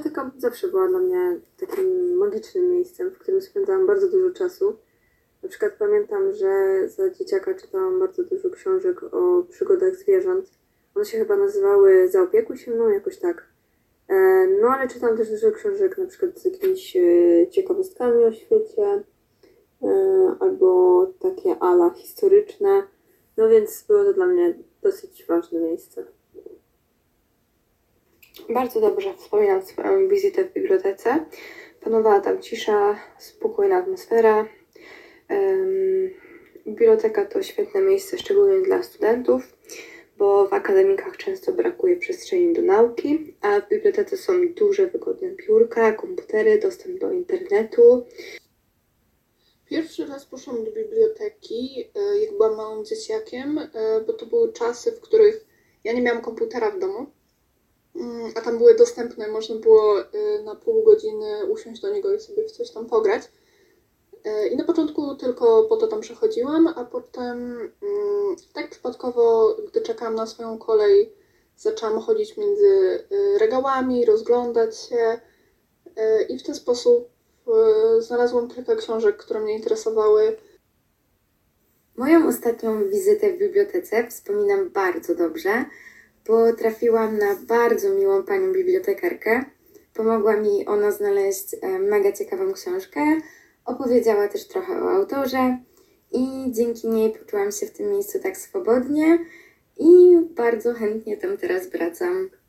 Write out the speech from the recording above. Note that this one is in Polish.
biblioteka zawsze była dla mnie takim magicznym miejscem, w którym spędzałam bardzo dużo czasu. Na przykład pamiętam, że za dzieciaka czytałam bardzo dużo książek o przygodach zwierząt. One się chyba nazywały Zaopiekuj się mną, jakoś tak. No ale czytam też dużo książek na przykład z jakimiś ciekawostkami o świecie, albo takie ala historyczne. No więc było to dla mnie dosyć ważne miejsce. Bardzo dobrze wspominam swoją wizytę w bibliotece. Panowała tam cisza, spokojna atmosfera. Biblioteka to świetne miejsce, szczególnie dla studentów, bo w akademikach często brakuje przestrzeni do nauki, a w bibliotece są duże, wygodne biurka, komputery, dostęp do internetu. Pierwszy raz poszłam do biblioteki, jak byłam małym dzieciakiem, bo to były czasy, w których ja nie miałam komputera w domu, a tam były dostępne, można było na pół godziny usiąść do niego i sobie w coś tam pograć. I na początku tylko po to tam przechodziłam, a potem tak przypadkowo, gdy czekałam na swoją kolej, zaczęłam chodzić między regałami, rozglądać się i w ten sposób znalazłam kilka książek, które mnie interesowały. Moją ostatnią wizytę w bibliotece wspominam bardzo dobrze, bo trafiłam na bardzo miłą panią bibliotekarkę. Pomogła mi ona znaleźć mega ciekawą książkę, opowiedziała też trochę o autorze i dzięki niej poczułam się w tym miejscu tak swobodnie i bardzo chętnie tam teraz wracam.